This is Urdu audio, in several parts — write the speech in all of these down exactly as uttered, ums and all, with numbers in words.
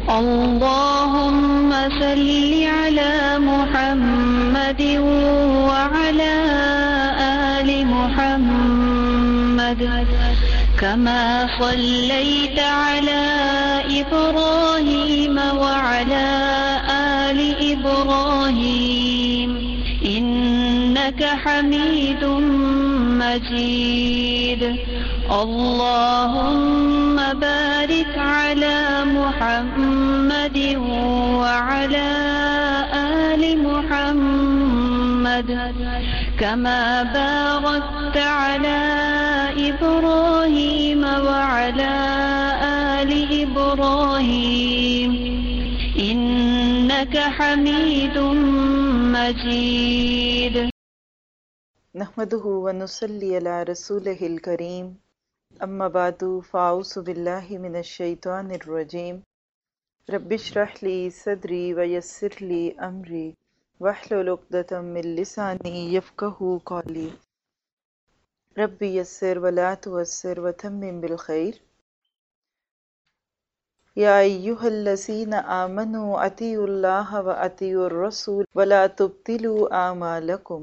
اللهم صل على محمد وعلى آل محمد كما صليت على إبراهيم وعلى آل إبراهيم إنك حميد مجيد اللهم بارك على محمد وعلى آل محمد كما باركت على إبراهيم وعلى آل إبراهيم إنك حميد مجيد نحمده ونصلي على رسوله الكريم اما بعد فاعوذ باللہ من الشیطان الرجیم رب اشرح لی صدری ویسر لی امری واحلل عقدۃ من لسانی یفقہوا قولی رب یسر ولا تعسر وتمم بالخیر یا ایہا الذین آمنوا اطیعوا اللہ واطیعوا الرسول ولا تبطلوا اعمالکم۔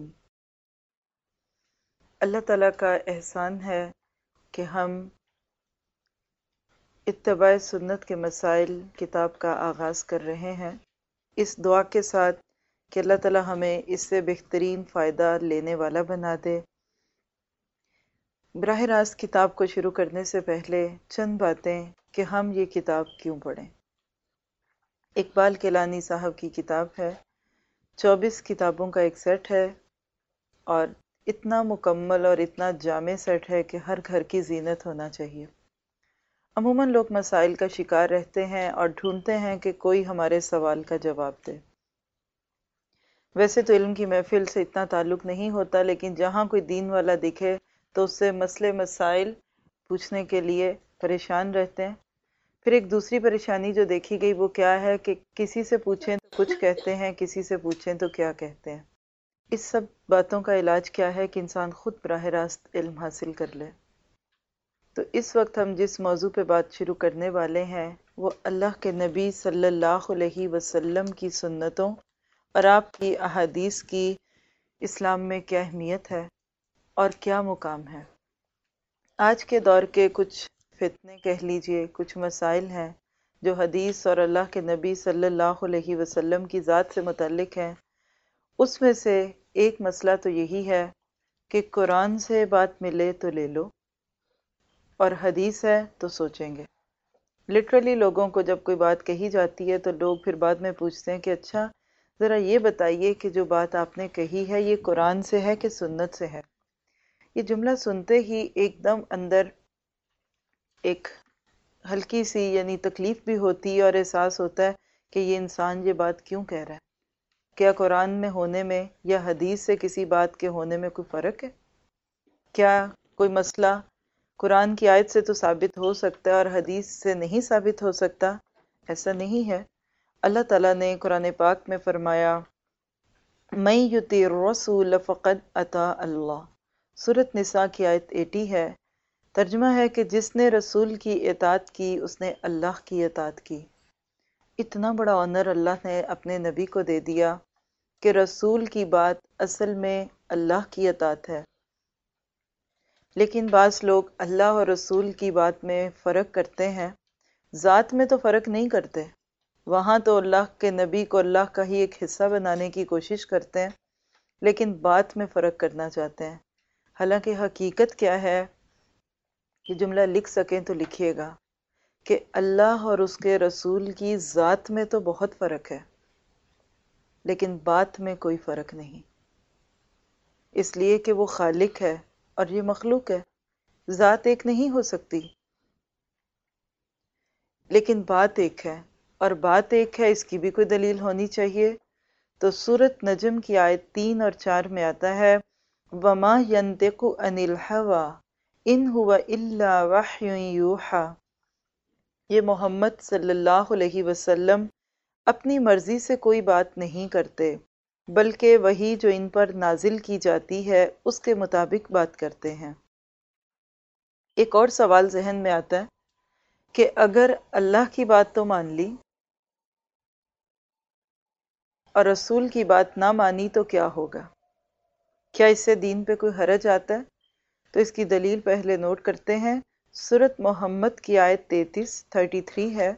اللہ تعالیٰ کا احسان ہے کہ ہم اتباع سنت کے مسائل کتاب کا آغاز کر رہے ہیں، اس دعا کے ساتھ کہ اللہ تعالیٰ ہمیں اس سے بہترین فائدہ لینے والا بنا دے۔ براہ راست کتاب کو شروع کرنے سے پہلے چند باتیں کہ ہم یہ کتاب کیوں پڑھیں۔ اقبال کیلانی صاحب کی کتاب ہے، چوبیس کتابوں کا ایک سیٹ ہے اور اتنا مکمل اور اتنا جامع سیٹ ہے کہ ہر گھر کی زینت ہونا چاہیے۔ عموماً لوگ مسائل کا شکار رہتے ہیں اور ڈھونڈتے ہیں کہ کوئی ہمارے سوال کا جواب دے۔ ویسے تو علم کی محفل سے اتنا تعلق نہیں ہوتا، لیکن جہاں کوئی دین والا دکھے تو اس سے مسئلے مسائل پوچھنے کے لیے پریشان رہتے ہیں۔ پھر ایک دوسری پریشانی جو دیکھی گئی وہ کیا ہے کہ کسی سے پوچھیں تو کچھ کہتے ہیں، کسی سے پوچھیں تو کیا کہتے ہیں۔ اس سب باتوں کا علاج کیا ہے کہ انسان خود براہ راست علم حاصل کر لے۔ تو اس وقت ہم جس موضوع پہ بات شروع کرنے والے ہیں وہ اللہ کے نبی صلی اللہ علیہ وسلم کی سنتوں اور آپ کی احادیث کی اسلام میں کیا اہمیت ہے اور کیا مقام ہے۔ آج کے دور کے کچھ فتنے کہہ لیجئے، کچھ مسائل ہیں جو حدیث اور اللہ کے نبی صلی اللہ علیہ وسلم کی ذات سے متعلق ہیں۔ اس میں سے ایک مسئلہ تو یہی ہے کہ قرآن سے بات ملے تو لے لو اور حدیث ہے تو سوچیں گے۔ لٹرلی لوگوں کو جب کوئی بات کہی جاتی ہے تو لوگ پھر بعد میں پوچھتے ہیں کہ اچھا ذرا یہ بتائیے کہ جو بات آپ نے کہی ہے یہ قرآن سے ہے کہ سنت سے ہے۔ یہ جملہ سنتے ہی ایک دم اندر ایک ہلکی سی یعنی تکلیف بھی ہوتی ہے اور احساس ہوتا ہے کہ یہ انسان یہ بات کیوں کہہ رہا ہے۔ کیا قرآن میں ہونے میں یا حدیث سے کسی بات کے ہونے میں کوئی فرق ہے؟ کیا کوئی مسئلہ قرآن کی آیت سے تو ثابت ہو سکتا ہے اور حدیث سے نہیں ثابت ہو سکتا؟ ایسا نہیں ہے۔ اللہ تعالیٰ نے قرآن پاک میں فرمایا مَن یُطِیعِ الرَّسُولَ فَقَدْ اَطَاعَ اللَّهَ۔ سورۃ نساء کی آیت اسی ہے۔ ترجمہ ہے کہ جس نے رسول کی اطاعت کی اس نے اللہ کی اطاعت کی۔ اتنا بڑا آنر اللہ نے اپنے نبی کو دے دیا کہ رسول کی بات اصل میں اللہ کی اطاعت ہے۔ لیکن بعض لوگ اللہ اور رسول کی بات میں فرق کرتے ہیں، ذات میں تو فرق نہیں کرتے، وہاں تو اللہ کے نبی کو اللہ کا ہی ایک حصہ بنانے کی کوشش کرتے ہیں، لیکن بات میں فرق کرنا چاہتے ہیں۔ حالانکہ حقیقت کیا ہے، یہ جملہ لکھ سکیں تو لکھیے گا کہ اللہ اور اس کے رسول کی ذات میں تو بہت فرق ہے، لیکن بات میں کوئی فرق نہیں، اس لیے کہ وہ خالق ہے اور یہ مخلوق ہے، ذات ایک نہیں ہو سکتی، لیکن بات ایک ہے، اور بات ایک ہے اس کی بھی کوئی دلیل ہونی چاہیے۔ تو سورۃ نجم کی آیت تین اور چار میں آتا ہے وَمَا يَنطِقُ عَنِ الْهَوَىٰ إِنْ هُوَ إِلَّا وَحْيٌ يُوحَىٰ۔ یہ محمد صلی اللہ علیہ وسلم اپنی مرضی سے کوئی بات نہیں کرتے، بلکہ وہی جو ان پر نازل کی جاتی ہے اس کے مطابق بات کرتے ہیں۔ ایک اور سوال ذہن میں آتا ہے کہ اگر اللہ کی بات تو مان لی اور رسول کی بات نہ مانی تو کیا ہوگا؟ کیا اس سے دین پہ کوئی حرج آتا ہے؟ تو اس کی دلیل پہلے نوٹ کرتے ہیں۔ سورۃ محمد کی آیت تینتیس تھرٹی تھری ہے،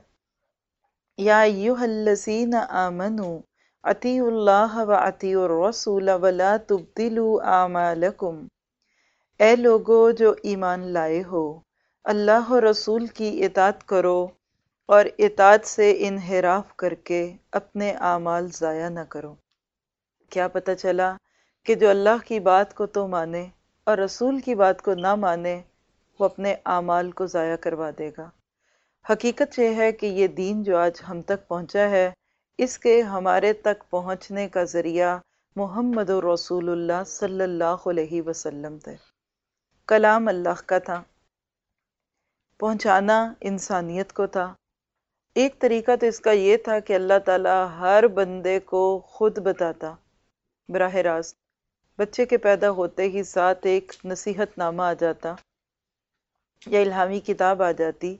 یا ایھا الذین آمنوا اطیعوا اللہ و اطیعوا الرسول ولا تبطلوا اعمالکم، اے لوگو جو ایمان لائے ہو، اللہ اور رسول کی اطاعت کرو اور اطاعت سے انحراف کر کے اپنے اعمال ضائع نہ کرو۔ کیا پتہ چلا کہ جو اللہ کی بات کو تو مانے اور رسول کی بات کو نہ مانے وہ اپنے اعمال کو ضائع کروا دے گا۔ حقیقت یہ ہے کہ یہ دین جو آج ہم تک پہنچا ہے، اس کے ہمارے تک پہنچنے کا ذریعہ محمد رسول اللہ صلی اللہ علیہ وسلم تھے۔ کلام اللہ کا تھا، پہنچانا انسانیت کو تھا۔ ایک طریقہ تو اس کا یہ تھا کہ اللہ تعالیٰ ہر بندے کو خود بتاتا براہ راست۔ بچے کے پیدا ہوتے ہی ساتھ ایک نصیحت نامہ آ جاتا یا الہامی کتاب آ جاتی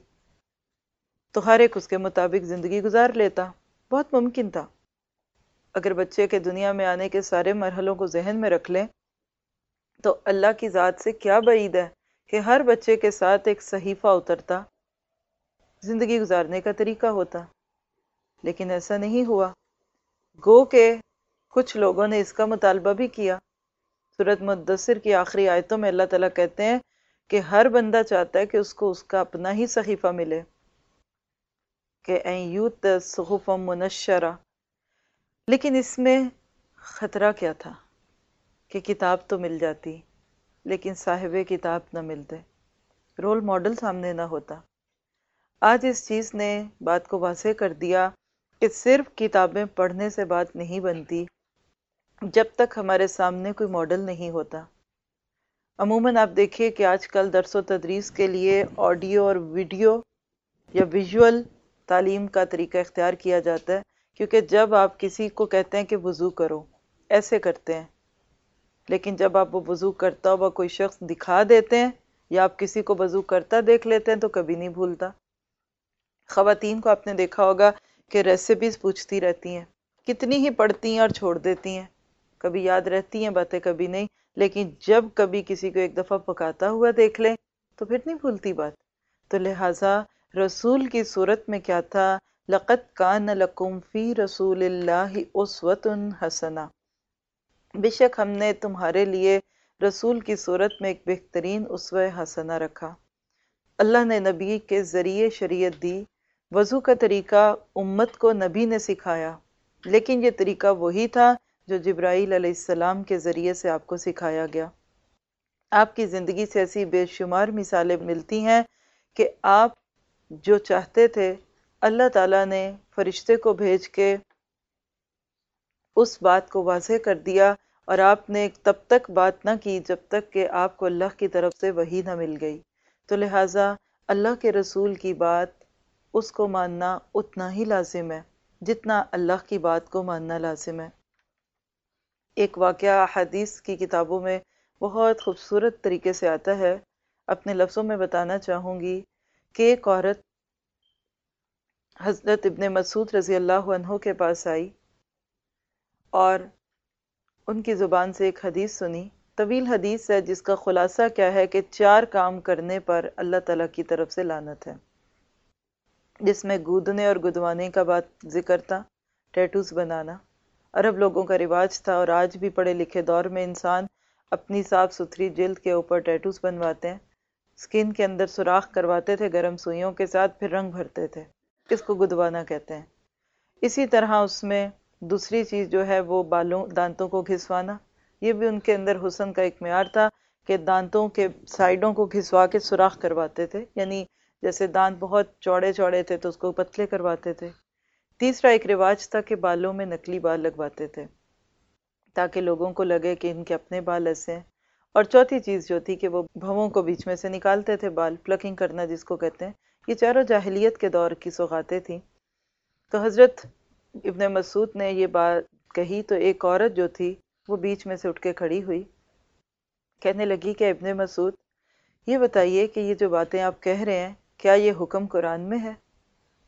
تو ہر ایک اس کے مطابق زندگی گزار لیتا۔ بہت ممکن تھا اگر بچے کے دنیا میں آنے کے سارے مرحلوں کو ذہن میں رکھ لیں تو اللہ کی ذات سے کیا بعید ہے کہ ہر بچے کے ساتھ ایک صحیفہ اترتا، زندگی گزارنے کا طریقہ ہوتا۔ لیکن ایسا نہیں ہوا، گو کہ کچھ لوگوں نے اس کا مطالبہ بھی کیا۔ سورۃ مدثر کی آخری آیتوں میں اللہ تعالیٰ کہتے ہیں کہ ہر بندہ چاہتا ہے کہ اس کو اس کا اپنا ہی صحیفہ ملے، کہ این یوت صحف منشرہ۔ لیکن اس میں خطرہ کیا تھا کہ کتاب تو مل جاتی لیکن صاحب کتاب نہ ملتے، رول ماڈل سامنے نہ ہوتا۔ آج اس چیز نے بات کو واضح کر دیا کہ صرف کتابیں پڑھنے سے بات نہیں بنتی جب تک ہمارے سامنے کوئی ماڈل نہیں ہوتا۔ عموماً آپ دیکھیے کہ آج کل درس و تدریس کے لیے آڈیو اور ویڈیو یا ویژول تعلیم کا طریقہ اختیار کیا جاتا ہے، کیونکہ جب آپ کسی کو کہتے ہیں کہ وضو کرو، ایسے کرتے ہیں، لیکن جب آپ وہ وضو کرتا ہوا کوئی شخص دکھا دیتے ہیں یا آپ کسی کو وضو کرتا دیکھ لیتے ہیں تو کبھی نہیں بھولتا۔ خواتین کو آپ نے دیکھا ہوگا کہ ریسیپیز پوچھتی رہتی ہیں، کتنی ہی پڑھتی ہیں اور چھوڑ دیتی ہیں، کبھی یاد رہتی ہیں باتیں کبھی نہیں، لیکن جب کبھی کسی کو ایک دفعہ پکاتا ہوا دیکھ لیں تو پھر نہیں بھولتی بات۔ تو لہٰذا رسول کی صورت میں کیا تھا؟ لَقَدْ كَانَ لَكُمْ فِي رَسُولِ اللَّهِ أُسْوَةٌ حَسَنَةٌ، بے شک ہم نے تمہارے لیے رسول کی صورت میں ایک بہترین اسوہ حسنہ رکھا۔ اللہ نے نبی کے ذریعے شریعت دی، وضو کا طریقہ امت کو نبی نے سکھایا، لیکن یہ طریقہ وہی تھا جو جبرائیل علیہ السلام کے ذریعے سے آپ کو سکھایا گیا۔ آپ کی زندگی سے ایسی بے شمار مثالیں ملتی ہیں کہ آپ جو چاہتے تھے اللہ تعالیٰ نے فرشتے کو بھیج کے اس بات کو واضح کر دیا، اور آپ نے تب تک بات نہ کی جب تک کہ آپ کو اللہ کی طرف سے وحی نہ مل گئی۔ تو لہٰذا اللہ کے رسول کی بات اس کو ماننا اتنا ہی لازم ہے جتنا اللہ کی بات کو ماننا لازم ہے۔ ایک واقعہ حدیث کی کتابوں میں بہت خوبصورت طریقے سے آتا ہے، اپنے لفظوں میں بتانا چاہوں گی کہ ایک عورت حضرت ابن مسعود رضی اللہ عنہ کے پاس آئی اور ان کی زبان سے ایک حدیث سنی۔ طویل حدیث ہے جس کا خلاصہ کیا ہے کہ چار کام کرنے پر اللہ تعالیٰ کی طرف سے لعنت ہے، جس میں گودنے اور گدوانے کا بات ذکر تھا، ٹیٹوز بنانا۔ عرب لوگوں کا رواج تھا، اور آج بھی پڑھے لکھے دور میں انسان اپنی صاف ستھری جلد کے اوپر ٹیٹوز بنواتے ہیں، سکن کے اندر سوراخ کرواتے تھے گرم سوئیوں کے ساتھ، پھر رنگ بھرتے تھے، اس کو گدوانا کہتے ہیں۔ اسی طرح اس میں دوسری چیز جو ہے وہ بالوں دانتوں کو گھسوانا، یہ بھی ان کے اندر حسن کا ایک معیار تھا کہ دانتوں کے سائیڈوں کو گھسوا کے سوراخ کرواتے تھے، یعنی جیسے دانت بہت چوڑے چوڑے تھے تو اس کو پتلے کرواتے تھے۔ تیسرا ایک رواج تھا کہ بالوں میں نکلی بال لگواتے تھے تاکہ لوگوں کو لگے کہ ان کے اپنے بال ایسے ہیں۔ اور چوتھی چیز جو تھی کہ وہ بھووں کو بیچ میں سے نکالتے تھے، بال پلکنگ کرنا جس کو کہتے ہیں۔ یہ چاروں جاہلیت کے دور کی سوغاتیں تھیں۔ تو حضرت ابن مسعود نے یہ بات کہی تو ایک عورت جو تھی وہ بیچ میں سے اٹھ کے کھڑی ہوئی، کہنے لگی کہ ابن مسعود یہ بتائیے کہ یہ جو باتیں آپ کہہ رہے ہیں کیا یہ حکم قرآن میں ہے؟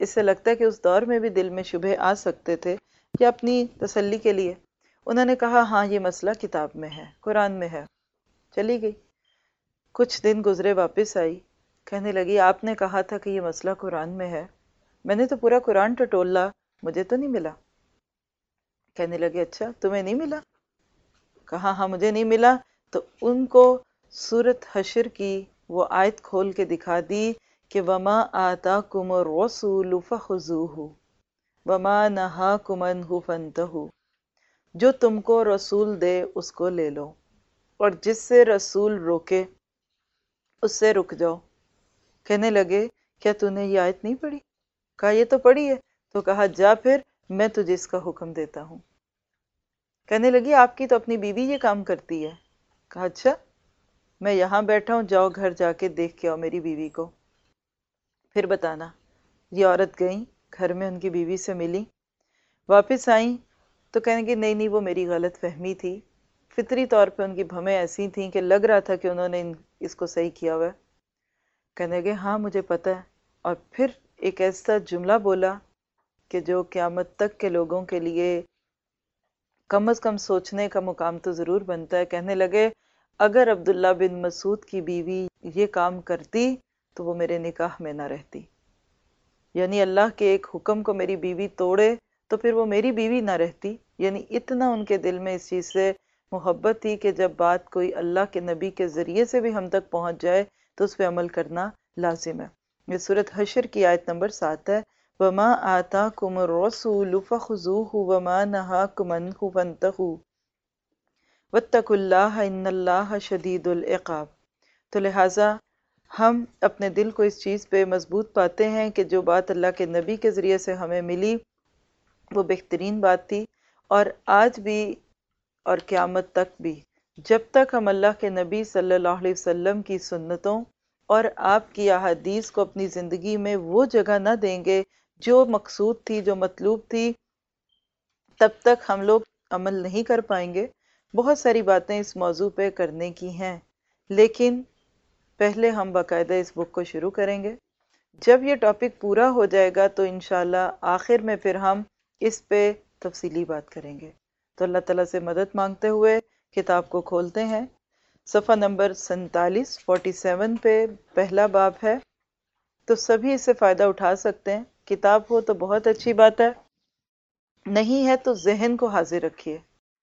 اس سے لگتا ہے کہ اس دور میں بھی دل میں شبہ آ سکتے تھے یا اپنی تسلی کے لیے۔ انہوں نے کہا ہاں یہ مسئلہ کتاب میں ہے، قرآن میں ہے۔ چلی گئی، کچھ دن گزرے، واپس آئی، کہنے لگی آپ نے کہا تھا کہ یہ مسئلہ قرآن میں ہے، میں نے تو پورا قرآن ٹٹولا، مجھے تو نہیں ملا۔ کہنے لگے اچھا تمہیں نہیں ملا؟ کہا ہاں مجھے نہیں ملا۔ تو ان کو سورۃ حشر کی وہ آیت کھول کے دکھا دی کہ وما آتاکم الرسول فخذوہ وما نہاکم عنہ فانتہوا، جو تم کو رسول دے اس کو لے لو، اور جس سے رسول روکے اس سے رک جاؤ۔ کہنے لگے کیا تو نے یہ آیت نہیں پڑھی؟ کہا یہ تو پڑھی ہے۔ تو کہا جا پھر میں تجھے اس کا حکم دیتا ہوں۔ کہنے لگی آپ کی تو اپنی بیوی یہ کام کرتی ہے۔ کہا اچھا، میں یہاں بیٹھا ہوں، جاؤ گھر جا کے دیکھ کے آؤ میری بیوی کو، پھر بتانا۔ یہ عورت گئیں گھر میں، ان کی بیوی سے ملی، واپس آئیں تو کہنے کی نہیں نہیں وہ میری غلط فہمی تھی، فطری طور پہ ان کی بھویں ایسی تھیں کہ لگ رہا تھا کہ انہوں نے اس کو صحیح کیا ہوا ہے۔ کہنے لگے ہاں مجھے پتہ ہے، اور پھر ایک ایسا جملہ بولا کہ جو قیامت تک کے لوگوں کے لیے کم از کم سوچنے کا مقام تو ضرور بنتا ہے۔ کہنے لگے اگر عبداللہ بن مسعود کی بیوی یہ کام کرتی تو وہ میرے نکاح میں نہ رہتی، یعنی اللہ کے ایک حکم کو میری بیوی توڑے تو پھر وہ میری بیوی نہ رہتی۔ یعنی اتنا ان کے دل میں اس چیز سے محبت تھی کہ جب بات کوئی اللہ کے نبی کے ذریعے سے بھی ہم تک پہنچ جائے تو اس پہ عمل کرنا لازم ہے۔ یہ سورۃ حشر کی آیت نمبر سات ہے، وَمَا آتَاكُمُ الرَّسُولُ فَخُذُوهُ وَمَا نَهَاكُمْ عَنْهُ فَانْتَهُوا وَاتَّقُوا اللَّهَ إِنَّ اللَّهَ شَدِيدُ الْعِقَابِ۔ تو لہٰذا ہم اپنے دل کو اس چیز پہ مضبوط پاتے ہیں کہ جو بات اللہ کے نبی کے ذریعے سے ہمیں ملی وہ بہترین بات تھی، اور آج بھی اور قیامت تک بھی جب تک ہم اللہ کے نبی صلی اللہ علیہ وسلم کی سنتوں اور آپ کی احادیث کو اپنی زندگی میں وہ جگہ نہ دیں گے جو مقصود تھی، جو مطلوب تھی، تب تک ہم لوگ عمل نہیں کر پائیں گے۔ بہت ساری باتیں اس موضوع پہ کرنے کی ہیں، لیکن پہلے ہم باقاعدہ اس بک کو شروع کریں گے۔ جب یہ ٹاپک پورا ہو جائے گا تو انشاءاللہ آخر میں پھر ہم اس پہ تفصیلی بات کریں گے۔ تو اللہ تعالیٰ سے مدد مانگتے ہوئے کتاب کو کھولتے ہیں۔ صفحہ نمبر سینتالیس فورٹی سیون پہ پہلا باب ہے، تو سبھی اس سے فائدہ اٹھا سکتے ہیں۔ کتاب ہو تو بہت اچھی بات ہے، نہیں ہے تو ذہن کو حاضر رکھیے۔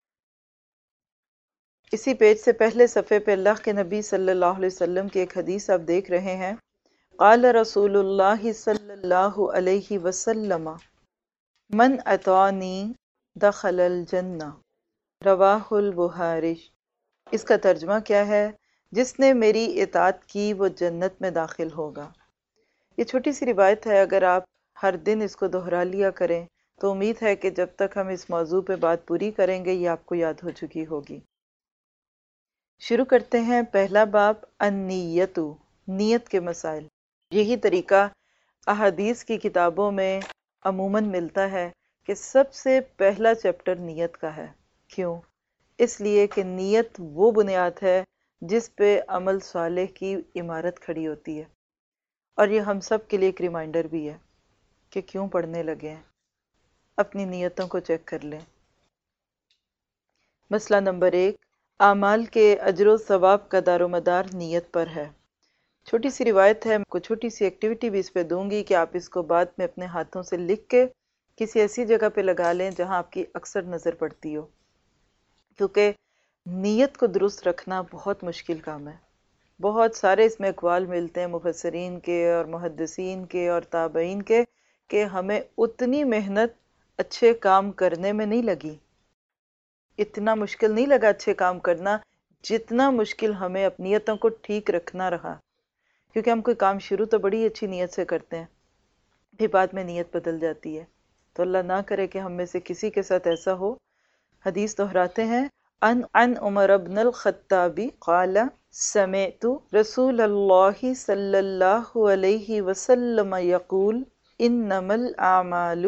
اسی پیج سے پہلے صفحے پہ اللہ کے نبی صلی اللہ علیہ وسلم کی ایک حدیث آپ دیکھ رہے ہیں، قال رسول اللہ صلی اللہ علیہ وسلم من اطاعنی دخل الجنہ، رواہ البخاری۔ اس کا ترجمہ کیا ہے؟ جس نے میری اطاعت کی وہ جنت میں داخل ہوگا۔ یہ چھوٹی سی روایت ہے، اگر آپ ہر دن اس کو دہرا لیا کریں تو امید ہے کہ جب تک ہم اس موضوع پہ بات پوری کریں گے یہ آپ کو یاد ہو چکی ہوگی۔ شروع کرتے ہیں پہلا باب، النیت، نیت کے مسائل۔ یہی طریقہ احادیث کی کتابوں میں عموماً ملتا ہے کہ سب سے پہلا چیپٹر نیت کا ہے۔ کیوں؟ اس لیے کہ نیت وہ بنیاد ہے جس پہ عمل صالح کی عمارت کھڑی ہوتی ہے، اور یہ ہم سب کے لیے ایک ریمائنڈر بھی ہے کہ کیوں پڑھنے لگے ہیں، اپنی نیتوں کو چیک کر لیں۔ مسئلہ نمبر ایک، اعمال کے اجر و ثواب کا دار و مدار نیت پر ہے۔ چھوٹی سی روایت ہے، کو چھوٹی سی ایکٹیویٹی بھی اس پہ دوں گی کہ آپ اس کو بعد میں اپنے ہاتھوں سے لکھ کے کسی ایسی جگہ پہ لگا لیں جہاں آپ کی اکثر نظر پڑتی ہو، کیونکہ نیت کو درست رکھنا بہت مشکل کام ہے۔ بہت سارے اس میں اقوال ملتے ہیں مفسرین کے اور محدثین کے اور تابعین کے کہ ہمیں اتنی محنت اچھے کام کرنے میں نہیں لگی، اتنا مشکل نہیں لگا اچھے کام کرنا جتنا مشکل ہمیں اپنی نیتوں کو ٹھیک رکھنا رہا، کیونکہ ہم کوئی کام شروع تو بڑی اچھی نیت سے کرتے ہیں، پھر بعد میں نیت بدل جاتی ہے۔ تو اللہ نہ کرے کہ ہم میں سے کسی کے ساتھ ایسا ہو۔ حدیث دہراتے ہیں، ان عن عمر بن الخطاب قال سمعت رسول اللہ صلی اللہ علیہ وسلم یقول انما الاعمال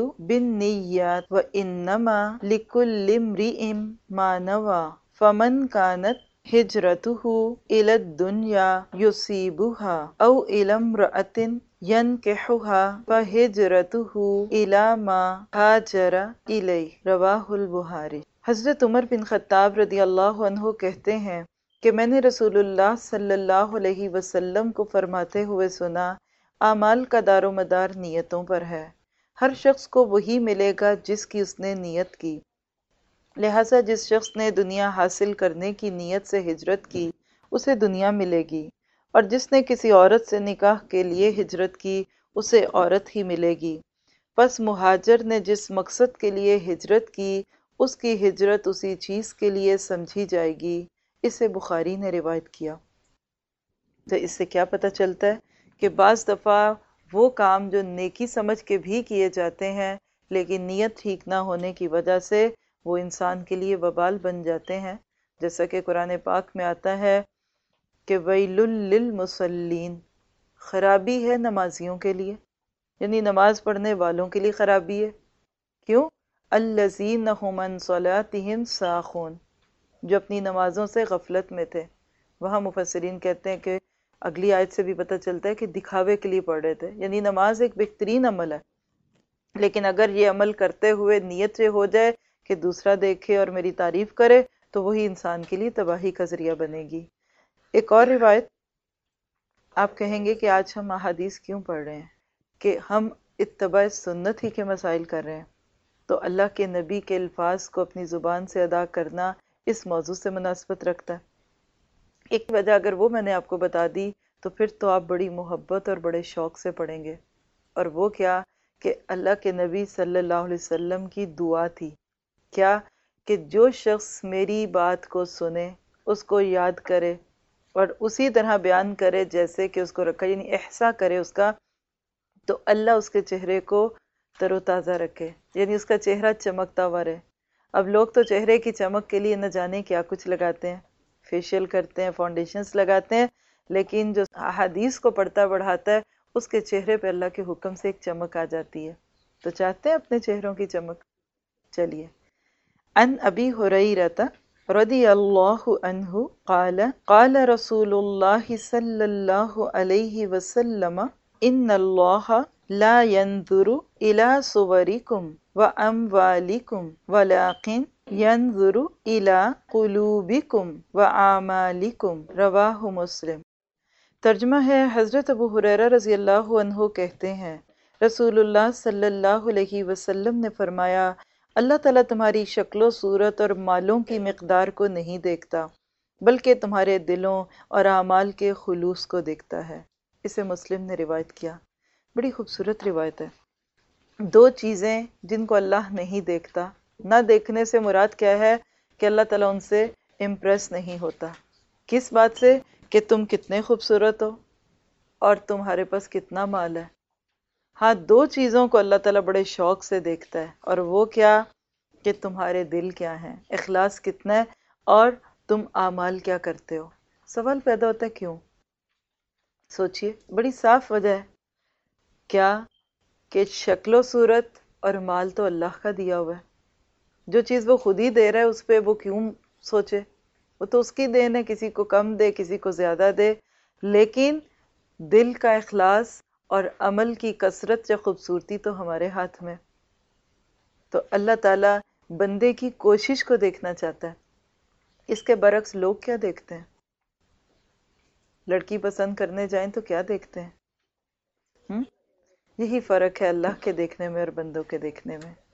بالنیات وانما لکل امرئ ما نوى فمن كانت हिजरतुहु इला दुन्या युसीबुहा औ इला इम्रअतिन यनकिहुहा फहिजरतुहु इला मा हाजरा इलै, रवाहुल बुखारी। हजरत उमर बिन खत्ताब रदी अल्लाह अन्हु कहते हैं कि मैंने रसूलुल्लाह सल्लल्लाहु अलैहि वसल्लम को फरमाते हुए सुना, आमाल का दारो मदार नियतों पर है, हर शख्स को वही मिलेगा जिसकी उसने नियत की। लिहाजा जिस शख्स ने दुनिया हासिल करने की नियत से हिजरत की उसे दुनिया मिलेगी, और जिसने किसी औरत से निकाह के लिए हिजरत की उसे औरत ही मिलेगी। बस मुहाजिर ने जिस मकसद के लिए हिजरत की उसकी हिजरत उसी चीज़ के लिए समझी जाएगी। इसे बुखारी ने रिवायत किया। तो इससे क्या पता चलता है कि बाज़ दफ़ा वो काम जो नेकी समझ के भी किए जाते हैं लेकिन नीयत ठीक ना होने की वजह से वो इंसान के लिए वबाल बन जाते हैं। जैसा कि कुरान पाक में आता है कि वैलुल लिल मुसल्लीन, खराबी है नमाजियों के लिए, यानी नमाज पढ़ने वालों के लिए खराबी है। क्यों? अल्लज़ीना हुम अन सलातिहिम साखून, जो अपनी नमाजों से गफलत में थे। वहाँ मुफस्सिरीन कहते हैं कि अगली आयत से भी पता चलता है कि दिखावे के लिए पढ़ रहे थे, यानी नमाज एक बेहतरीन अमल है, लेकिन अगर ये अमल करते हुए नियत से हो जाए कि दूसरा देखे और मेरी तारीफ करे तो वही इंसान के लिए तबाही का जरिया बनेगी। एक और रिवायत, आप कहेंगे कि आज हम अहादीस क्यों पढ़ रहे हैं, कि हम इत्तबा सुन्नत ही के मसाइल कर रहे हैं। तो अल्लाह के नबी के अल्फाज को अपनी ज़ुबान से अदा करना इस मौजू से मुनासबत रखता है। एक वजह अगर वो मैंने आपको बता दी तो फिर तो आप बड़ी मोहब्बत और बड़े शौक से पढ़ेंगे, और वो क्या कि अल्लाह के नबी सल्लल्लाहु अलैहि वसल्लम की दुआ थी। क्या? कि जो शख्स मेरी बात को सुने, उसको याद करे और उसी तरह बयान करे जैसे कि उसको रखा, यानी एहसा करे उसका, तो अल्लाह उसके चेहरे को तरोताज़ा रखे, यानी उसका चेहरा चमकता हुआ रहे। अब लोग तो चेहरे की चमक के लिए न जाने क्या कुछ लगाते हैं, फेशियल करते हैं, फाउंडेशंस लगाते हैं, लेकिन जो अहादीस को पढ़ता बढ़ाता है उसके चेहरे पे अल्लाह के हुक्म से एक चमक आ जाती है। तो चाहते हैं अपने चेहरों की चमक? चलिए, अन अबी हुरैरता रदियल्लाहु अन्हु क़ाल क़ाल रसूलुल्लाह सल्लल्लाहु अलैहि वसल्लम इन्नल्लाह ला यंज़ुरु इला सुवरिकुम व अमवालिकुम वलाकिन यंज़ुरु इला क़ुलूबिकुम व आमालिकुम, रवाहु मुस्लिम। तर्जुमा है, हज़रत अबू हुरैरा रज़ी अल्लाहु अन्हु कहते हैं रसूलुल्लाह सल्लल्लाहु अलैहि वसल्लम ने फरमाया, अल्लाह ताला तुम्हारी शक्लो सूरत और मालों की मिक़दार को नहीं देखता, बल्कि तुम्हारे दिलों और आमाल के खुलूस को देखता है। इसे मुस्लिम ने रिवायत किया। बड़ी खूबसूरत रिवायत है। दो चीज़ें जिनको अल्लाह नहीं देखता, ना देखने से मुराद क्या है कि अल्लाह ताला उनसे इम्प्रेस नहीं होता। किस बात से? कि तुम कितने खूबसूरत हो और तुम्हारे पास कितना माल है। हाँ, दो चीज़ों को अल्लाह ताला बड़े शौक से देखता है, और वो क्या? कि तुम्हारे दिल क्या हैं, इखलास कितना है, और तुम आमाल क्या करते हो। सवाल पैदा होता है क्यों? सोचिए, बड़ी साफ वजह है। क्या? कि शक्लो सूरत और माल तो अल्लाह का दिया हुआ है। जो चीज़ वो खुद ही दे रहा है उस पर वो क्यों सोचे? वो तो उसकी देन है, किसी को कम दे किसी को ज़्यादा दे, लेकिन दिल का इखलास और अमल की कसरत या खूबसूरती तो हमारे हाथ में। तो अल्लाह ताला बंदे की कोशिश को देखना चाहता है। इसके बरक्स लोग क्या देखते हैं? लड़की पसंद करने जाएं तो क्या देखते हैं? हुँ? यही फ़र्क है अल्लाह के देखने में और बंदों के देखने में।